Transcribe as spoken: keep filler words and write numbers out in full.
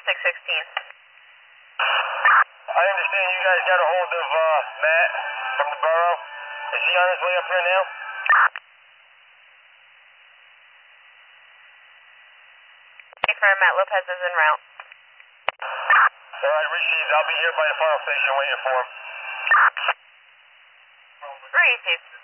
six sixteen. I understand you guys got a hold of uh, Matt from the borough. Is he on his way up here now? Confirm, Matt Lopez is en route. All right, received. I'll be here by the final station waiting for him. Received.